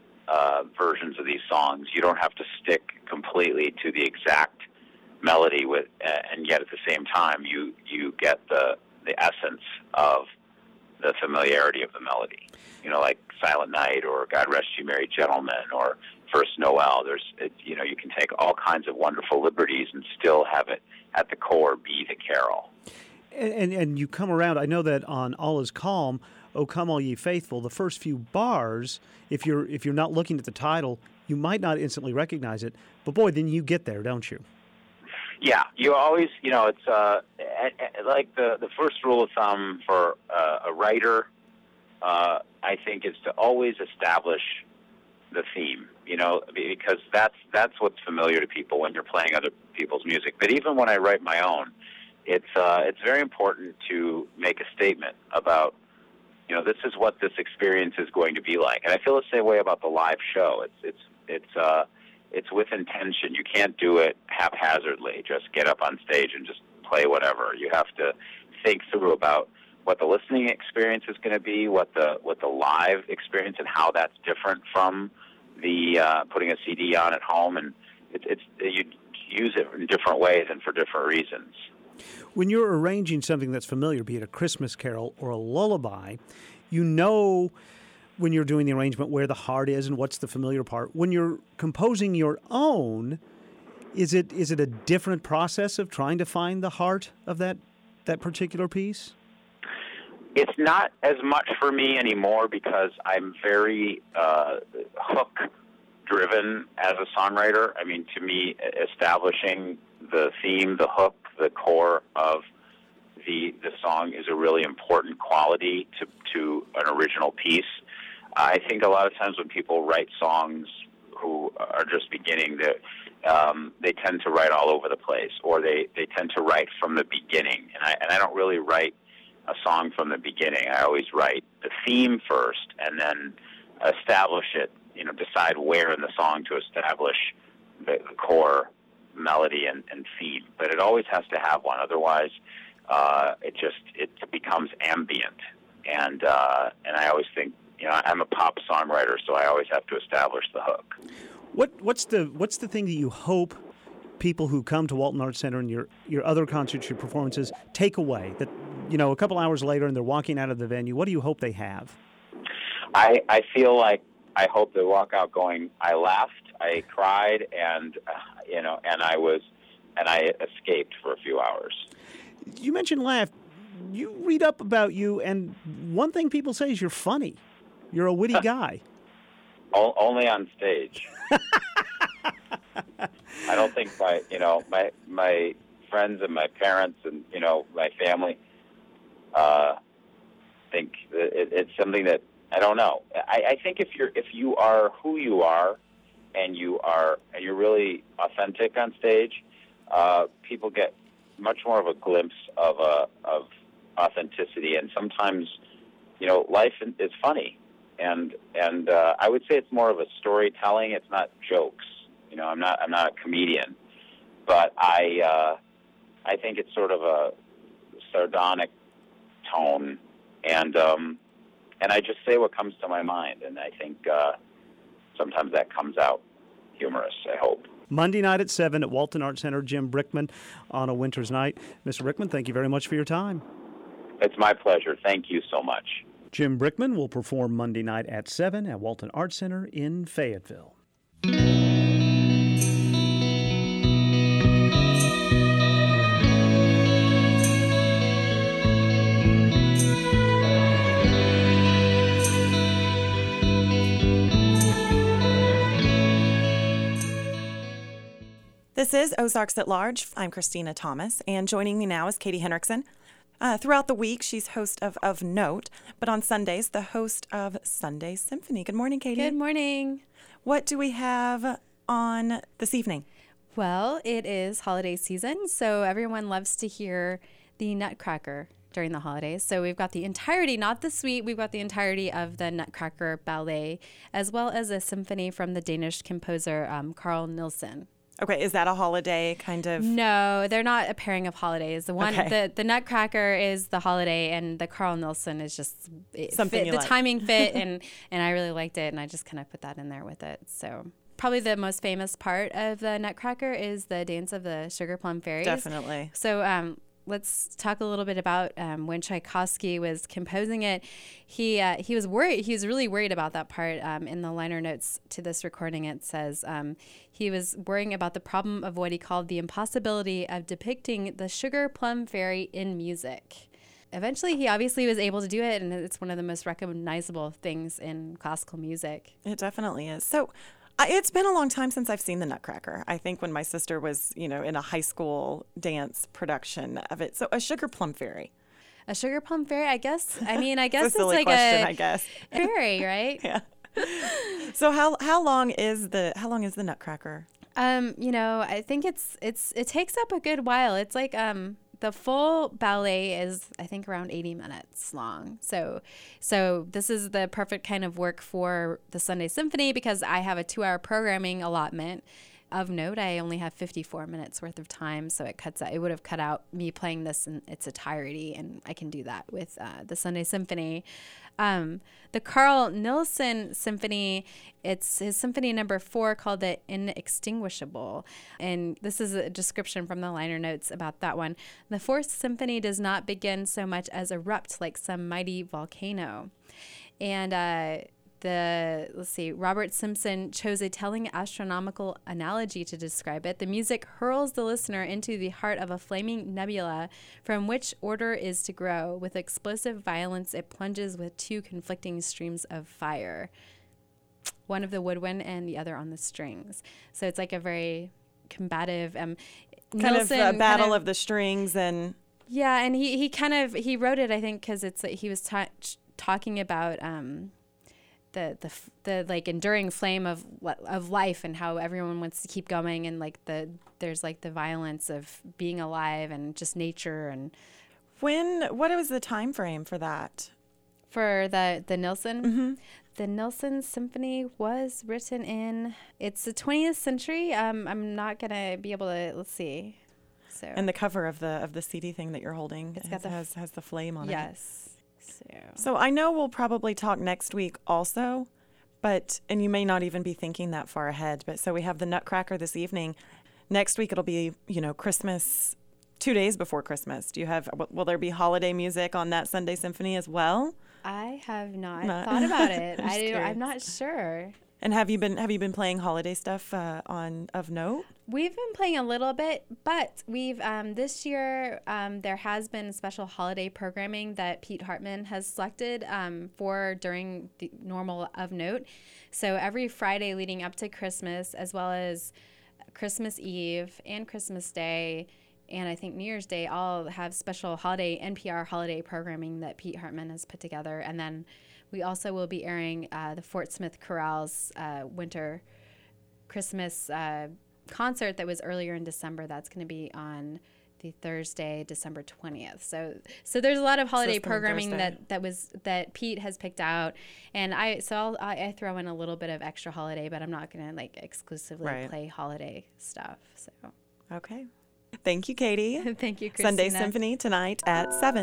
uh, versions of these songs, you don't have to stick completely to the exact melody with, uh, and yet at the same time you, you get the the essence of the familiarity of the melody. You know, like Silent Night or God Rest You Merry Gentlemen or First Noel. There's, it, you know, you can take all kinds of wonderful liberties and still have it at the core be the carol. And, and, and you come around, I know that on All Is Calm, O Come All Ye Faithful, the first few bars, if you're if you're not looking at the title, you might not instantly recognize it. But boy, then you get there, don't you? Yeah, you always, you know, it's uh, like the, the first rule of thumb for uh, a writer, uh, I think, is to always establish the theme, you know, because that's that's what's familiar to people when you're playing other people's music. But even when I write my own, it's uh, it's very important to make a statement about, you know, this is what this experience is going to be like. And I feel the same way about the live show. It's it's it's uh, it's with intention. You can't do it haphazardly. Just get up on stage and just play whatever. You have to think through about what the listening experience is going to be, what the what the live experience, and how that's different from the uh, putting a C D on at home. And it, it's you use it in different ways and for different reasons. When you're arranging something that's familiar, be it a Christmas carol or a lullaby, you know when you're doing the arrangement where the heart is and what's the familiar part. When you're composing your own, is it is it a different process of trying to find the heart of that that particular piece? It's not as much for me anymore because I'm very uh, hook-driven as a songwriter. I mean, to me, establishing the theme, the hook, the core of the the song is a really important quality to, to an original piece. I think a lot of times when people write songs who are just beginning, they, um, they tend to write all over the place, or they, they tend to write from the beginning. And I, and I don't really write a song from the beginning. I always write the theme first and then establish it, you know, decide where in the song to establish the, the core melody and, and theme. But it always has to have one. Otherwise, uh, it just, it becomes ambient. And, uh, and I always think, you know, I'm a pop songwriter, so I always have to establish the hook. What, what's the, what's the thing that you hope people who come to Walton Arts Center and your, your other concerts, your performances, take away? That, you know, a couple hours later and they're walking out of the venue, what do you hope they have? I, I feel like I hope they walk out going, I laughed, I cried, and, uh, you know, and I was, and I escaped for a few hours. You mentioned laugh. You read up about you, and one thing people say is you're funny. You're a witty guy. O- only on stage. I don't think my, you know, my my friends and my parents and, you know, my family uh, think that it, it's something that, I don't know. I, I think if you're if you are who you are, and you are and you're really authentic on stage, uh, people get much more of a glimpse of a of authenticity. And sometimes, you know, life is funny, and and uh, I would say it's more of a storytelling. It's not jokes. You know, I'm not I'm not a comedian, but I uh, I think it's sort of a sardonic tone, and um, and I just say what comes to my mind, and I think uh, sometimes that comes out humorous, I hope. Monday night at seven at Walton Arts Center, Jim Brickman on a winter's night. Mister Brickman, thank you very much for your time. It's my pleasure. Thank you so much. Jim Brickman will perform Monday night at seven at Walton Arts Center in Fayetteville. This is Ozarks at Large. I'm Christina Thomas, and joining me now is Katie Henriksen. Uh, throughout the week, she's host of Of Note, but on Sundays, the host of Sunday Symphony. Good morning, Katie. Good morning. What do we have on this evening? Well, it is holiday season, so everyone loves to hear the Nutcracker during the holidays. So we've got the entirety, not the suite, we've got the entirety of the Nutcracker ballet, as well as a symphony from the Danish composer um, Carl Nielsen. Okay, is that a holiday kind of? No, they're not a pairing of holidays. The one, Okay. the, the Nutcracker is the holiday, and the Carl Nielsen is just it Something fit, you the like. timing fit, and and I really liked it, and I just kind of put that in there with it. So probably the most famous part of the Nutcracker is the dance of the Sugar Plum Fairies. Definitely. So um, let's talk a little bit about um, when Tchaikovsky was composing it. He uh, he was worried. He was really worried about that part. Um, in the liner notes to this recording, it says um, he was worrying about the problem of what he called the impossibility of depicting the Sugar Plum Fairy in music. Eventually, he obviously was able to do it, and it's one of the most recognizable things in classical music. It definitely is. So I, it's been a long time since I've seen the Nutcracker. I think when my sister was, you know, in a high school dance production of it. So a Sugar Plum Fairy. A Sugar Plum Fairy, I guess. I mean, I guess It's a silly like question, a I guess. fairy, right? Yeah. So how how long is the how long is the Nutcracker? Um, you know, I think it's it's it takes up a good while. It's like um the full ballet is, I think, around eighty minutes long. So, so this is the perfect kind of work for the Sunday Symphony because I have a two-hour programming allotment. Of note, I only have fifty-four minutes worth of time, so it cuts out. It would have cut out me playing this in its entirety, and I can do that with uh, the Sunday Symphony. Um, the Carl Nielsen Symphony, it's his symphony number four called the Inextinguishable, and this is a description from the liner notes about that one. The fourth symphony does not begin so much as erupt like some mighty volcano, and. Uh, The, let's see, Robert Simpson chose a telling astronomical analogy to describe it. The music hurls the listener into the heart of a flaming nebula from which order is to grow. With explosive violence, it plunges with two conflicting streams of fire, one of the woodwind and the other on the strings. So it's like a very combative, um, kind Nielsen of a battle kind of, of the strings and... Yeah, and he, he kind of, he wrote it, I think, because it's like he was ta- talking about... Um, the the the like enduring flame of of life and how everyone wants to keep going and like the there's like the violence of being alive and just nature. And when what was the time frame for that for the the Nielsen mm-hmm. The Nielsen Symphony was written in it's the twentieth century. um I'm not gonna be able to let's see so and the cover of the of the C D thing that you're holding it's has, got the has has the flame on yes. it yes So. so I know we'll probably talk next week also, but, and you may not even be thinking that far ahead, but so we have the Nutcracker this evening. Next week it'll be, you know, Christmas, two days before Christmas. Do you have, will there be holiday music on that Sunday Symphony as well? I have not, not. thought about it. I'm, I, I'm not sure. And have you been have you been playing holiday stuff uh, on of note? We've been playing a little bit, but we've um, this year um, there has been special holiday programming that Pete Hartman has selected um, for during the normal of note. So every Friday leading up to Christmas, as well as Christmas Eve and Christmas Day, and I think New Year's Day, all have special holiday N P R holiday programming that Pete Hartman has put together, and then. We also will be airing uh, the Fort Smith Chorale's uh, winter Christmas uh, concert that was earlier in December. That's going to be on the Thursday, December twentieth. So, so there's a lot of holiday so programming that, that was that Pete has picked out, and I so I'll, I, I throw in a little bit of extra holiday, but I'm not going to like exclusively right. play holiday stuff. So, okay, thank you, Katie. Thank you, Christina. Sunday Symphony tonight at seven.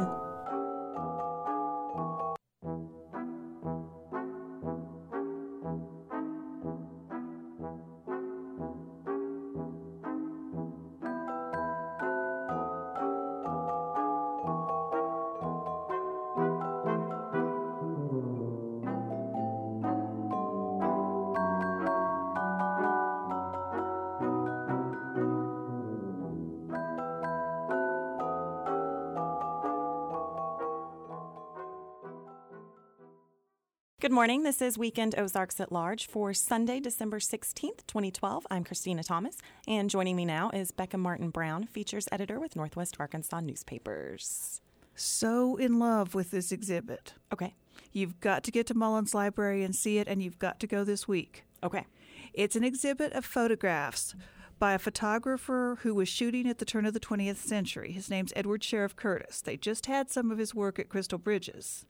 Good morning. This is Weekend Ozarks at Large for Sunday, December sixteenth, twenty twelve. I'm Christina Thomas, and joining me now is Becca Martin Brown, features editor with Northwest Arkansas Newspapers. So in love with this exhibit. Okay. You've got to get to Mullins Library and see it, and you've got to go this week. Okay. It's an exhibit of photographs by a photographer who was shooting at the turn of the twentieth century. His name's Edward Sheriff Curtis. They just had some of his work at Crystal Bridges.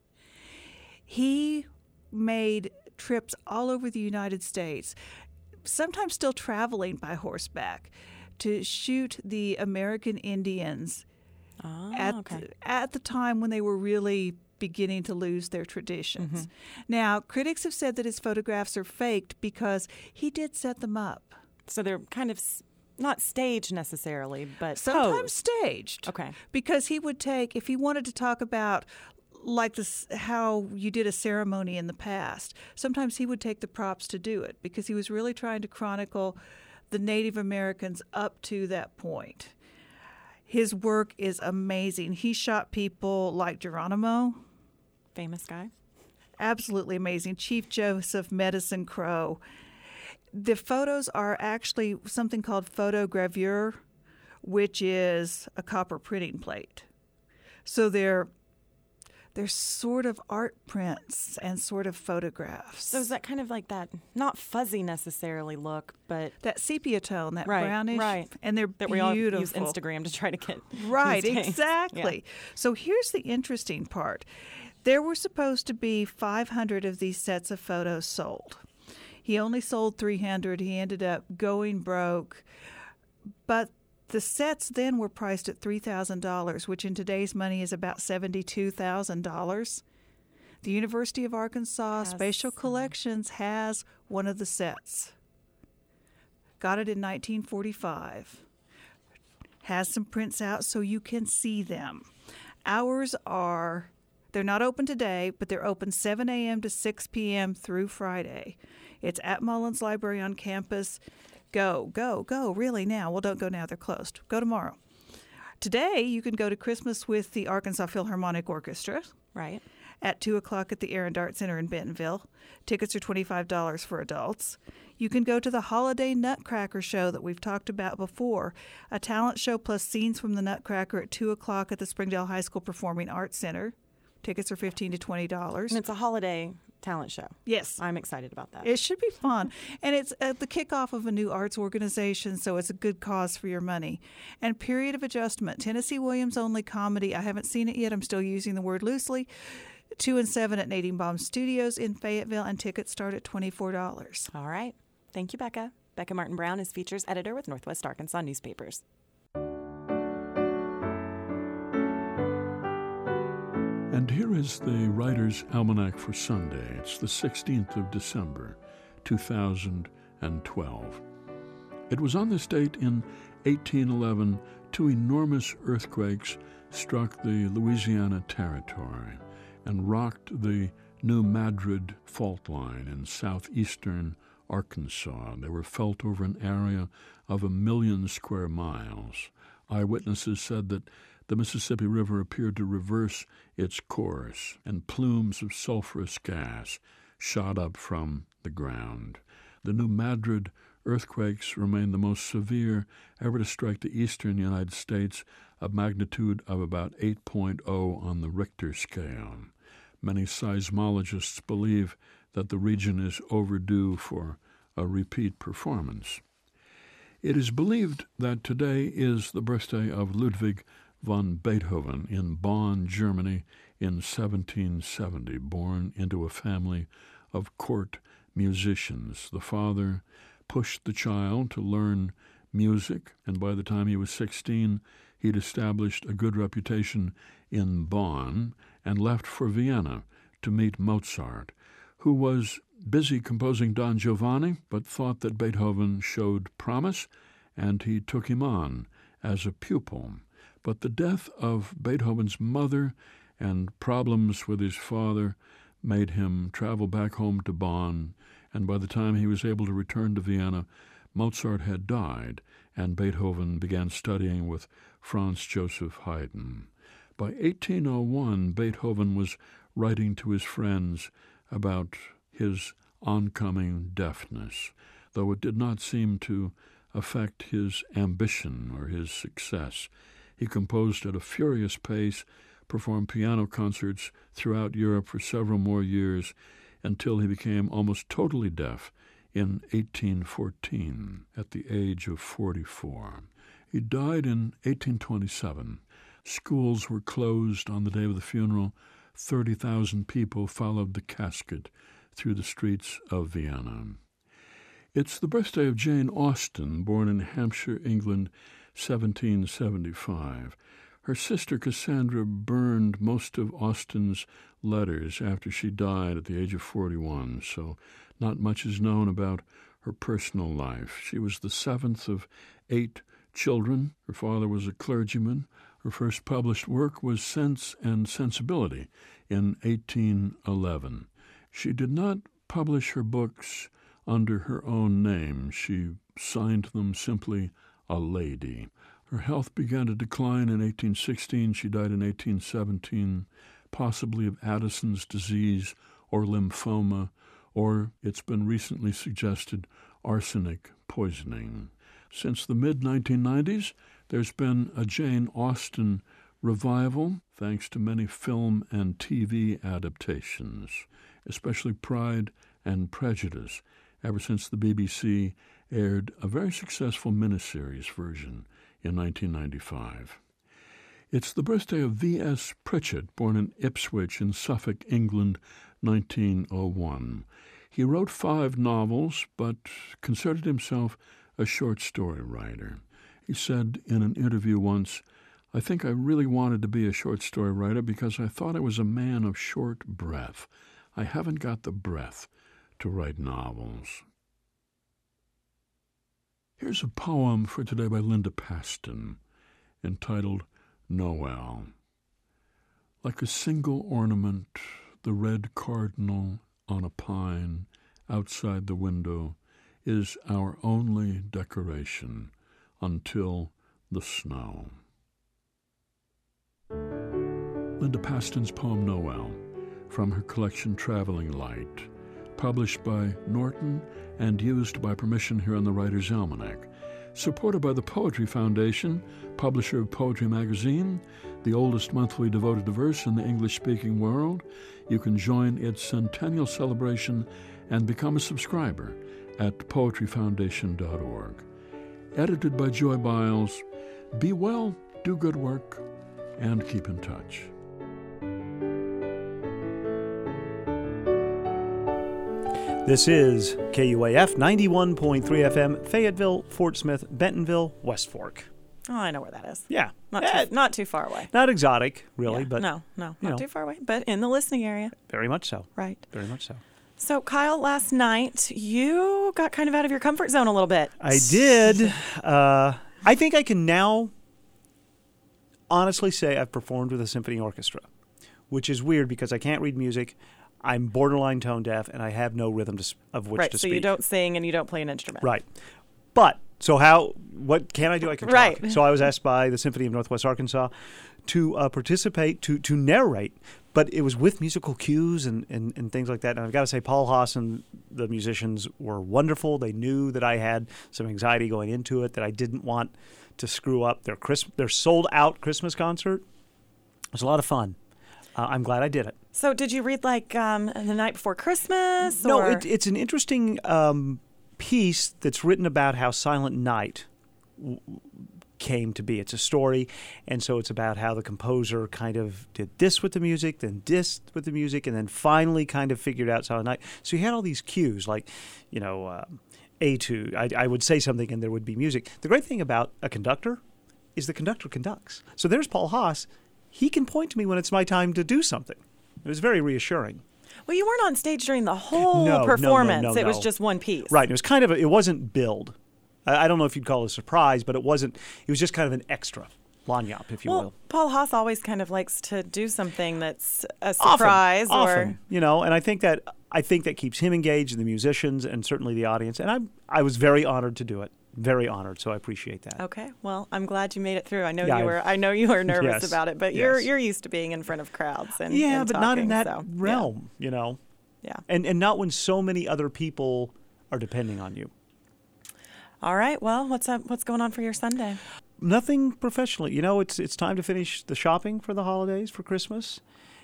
He made trips all over the United States, sometimes still traveling by horseback, to shoot the American Indians oh, at, okay. the, at the time when they were really beginning to lose their traditions. Mm-hmm. Now, critics have said that his photographs are faked because he did set them up. So they're kind of not staged necessarily, but sometimes posed. staged. Okay. Because he would take, if he wanted to talk about like this, how you did a ceremony in the past, sometimes he would take the props to do it because he was really trying to chronicle the Native Americans up to that point. His work is amazing. He shot people like Geronimo. Famous guy. Absolutely amazing. Chief Joseph Medicine Crow. The photos are actually something called photogravure, which is a copper printing plate. So they're They're sort of art prints and sort of photographs. So is that kind of like that, not fuzzy necessarily look, but that sepia tone, that right, brownish, right. and they're that beautiful. we all use Instagram to try to get right, these days. exactly. Yeah. So here's the interesting part: there were supposed to be five hundred of these sets of photos sold. He only sold three hundred. He ended up going broke, but the sets then were priced at three thousand dollars, which in today's money is about seventy-two thousand dollars. The University of Arkansas Has Spatial some. Collections has one of the sets. Got it in nineteen forty-five. Has some prints out so you can see them. Hours are, they're not open today, but they're open seven a.m. to six p.m. through Friday. It's at Mullins Library on campus. Go, go, go, really now. Well, don't go now. They're closed. Go tomorrow. Today, you can go to Christmas with the Arkansas Philharmonic Orchestra. Right. At two o'clock at the Air and Art Center in Bentonville. Tickets are twenty-five dollars for adults. You can go to the Holiday Nutcracker Show that we've talked about before, a talent show plus scenes from the Nutcracker at two o'clock at the Springdale High School Performing Arts Center. Tickets are fifteen to twenty dollars. And it's a holiday talent show. Yes. I'm excited about that. It should be fun. And it's at the kickoff of a new arts organization, so it's a good cause for your money. And Period of Adjustment, Tennessee Williams only comedy. I haven't seen it yet. I'm still using the word loosely. two and seven at Nadine Baum Studios in Fayetteville, and tickets start at twenty-four dollars. All right. Thank you, Becca. Becca Martin Brown is features editor with Northwest Arkansas Newspapers. And here is the Writer's Almanac for Sunday. It's the sixteenth of December, two thousand twelve. It was on this date in eighteen eleven two enormous earthquakes struck the Louisiana Territory and rocked the New Madrid fault line in southeastern Arkansas. They were felt over an area of a million square miles. Eyewitnesses said that the Mississippi River appeared to reverse its course, and plumes of sulfurous gas shot up from the ground. The New Madrid earthquakes remain the most severe ever to strike the eastern United States, a magnitude of about eight point oh on the Richter scale. Many seismologists believe that the region is overdue for a repeat performance. It is believed that today is the birthday of Ludwig von Beethoven in Bonn, Germany in seventeen seventy, born into a family of court musicians. The father pushed the child to learn music, and by the time he was sixteen, he'd established a good reputation in Bonn and left for Vienna to meet Mozart, who was busy composing Don Giovanni, but thought that Beethoven showed promise, and he took him on as a pupil. But the death of Beethoven's mother and problems with his father made him travel back home to Bonn, and by the time he was able to return to Vienna, Mozart had died, and Beethoven began studying with Franz Joseph Haydn. By eighteen oh one, Beethoven was writing to his friends about his oncoming deafness, though it did not seem to affect his ambition or his success. He composed at a furious pace, performed piano concerts throughout Europe for several more years, until he became almost totally deaf in eighteen fourteen, at the age of forty-four. He died in eighteen twenty-seven. Schools were closed on the day of the funeral. thirty thousand people followed the casket through the streets of Vienna. It's the birthday of Jane Austen, born in Hampshire, England, seventeen seventy-five. Her sister Cassandra burned most of Austen's letters after she died at the age of forty-one, so not much is known about her personal life. She was the seventh of eight children. Her father was a clergyman. Her first published work was Sense and Sensibility in eighteen eleven. She did not publish her books under her own name. She signed them simply a lady. Her health began to decline in eighteen sixteen. She died in eighteen seventeen, possibly of Addison's disease or lymphoma, or, it's been recently suggested, arsenic poisoning. Since the mid nineteen nineties, there's been a Jane Austen revival thanks to many film and T V adaptations, especially Pride and Prejudice, ever since the B B C aired a very successful miniseries version in nineteen ninety-five. It's the birthday of V S Pritchett, born in Ipswich in Suffolk, England, nineteen oh one. He wrote five novels, but considered himself a short story writer. He said in an interview once, "I think I really wanted to be a short story writer because I thought I was a man of short breath. I haven't got the breath to write novels." Here's a poem for today by Linda Paston, entitled Noel. Like a single ornament, the red cardinal on a pine outside the window is our only decoration until the snow. Linda Paston's poem Noel, from her collection Traveling Light, published by Norton and used by permission here on the Writer's Almanac, supported by the Poetry Foundation, publisher of Poetry Magazine, the oldest monthly devoted to verse in the English-speaking world. You can join its centennial celebration and become a subscriber at poetry foundation dot org. Edited by Joy Biles. Be well, do good work, and keep in touch. This is K U A F ninety-one point three F M, Fayetteville, Fort Smith, Bentonville, West Fork. Oh, I know where that is. Yeah. Not, Eh, too, not too far away. Not exotic, really, Yeah, but no, no, you not know, too far away, but in the listening area. very much so. Right. Very much so. So, Kyle, last night you got kind of out of your comfort zone a little bit. I did. Uh, I think I can now honestly say I've performed with a symphony orchestra, which is weird because I can't read music. I'm borderline tone deaf, and I have no rhythm to, s- of which right, to so speak. you don't sing and you don't play an instrument. Right. But, so how, what can I do? I can talk. Right. So I was asked by the Symphony of Northwest Arkansas to uh, participate, to, to narrate, but it was with musical cues and, and, and things like that. And I've got to say, Paul Haas and the musicians were wonderful. They knew that I had some anxiety going into it, that I didn't want to screw up their Chris, their sold-out Christmas concert. It was a lot of fun. Uh, I'm glad I did it. So, did you read like um, The Night Before Christmas? No, or? it, it's an interesting um, piece that's written about how Silent Night w- came to be. It's a story, and so it's about how the composer kind of did this with the music, then this with the music, and then finally kind of figured out Silent Night. So he had all these cues, like, you know, uh, etude. I, I would say something, and there would be music. The great thing about a conductor is the conductor conducts. So there's Paul Haas. He can point to me when it's my time to do something. It was very reassuring. Well, you weren't on stage during the whole No, no, no, performance. no, It was no. just one piece. Right. It was kind of, a, it wasn't billed. I, I don't know if you'd call it a surprise, but it wasn't, it was just kind of an extra, lagniappe, if you well, will. Paul Haas always kind of likes to do something that's a Often, surprise or often, you know, and I think that, I think that keeps him engaged, and the musicians, and certainly the audience. And I, I was very honored to do it. Very honored, so I appreciate that. Okay, well, I'm glad you made it through. I know Yeah, you I- were. I know you were nervous Yes, about it, but you're yes. you're used to being in front of crowds and Yeah, and but not in talking, that so, realm, you know. Yeah. And and not when so many other people are depending on you. Yeah. All right. Well, what's up? What's going on for your Sunday? Nothing professionally. You know, it's it's time to finish the shopping for the holidays, for Christmas.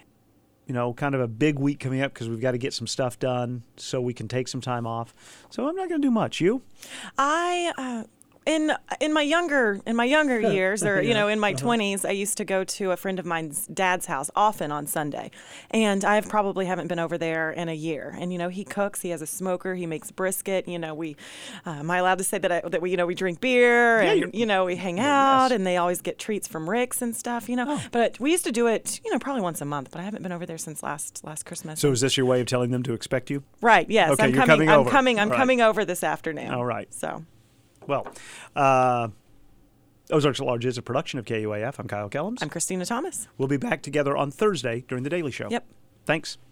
You know, kind of a big week coming up because we've got to get some stuff done so we can take some time off. So I'm not going to do much. You? I. Uh, In in my younger in my younger Yeah. years, or you Yeah. know, in my Uh-huh. twenties, I used to go to a friend of mine's dad's house often on Sunday, and I probably haven't been over there in a year. And you know, he cooks. He has a smoker. He makes brisket. You know, we uh, am I allowed to say that I, that we you know we drink beer Yeah, and you're- you know we hang Well, out, yes. and they always get treats from Rick's and stuff. You know, Oh. but we used to do it you know probably once a month. But I haven't been over there since last last Christmas. So is this your way of telling them to expect you? Right. Yes. Okay, I'm you're coming. coming I'm over. coming. I'm All right. coming over this afternoon. All right. So. Well, uh, Ozarks at Large is a production of K U A F. I'm Kyle Kellums. I'm Christina Thomas. We'll be back together on Thursday during The Daily Show. Yep. Thanks.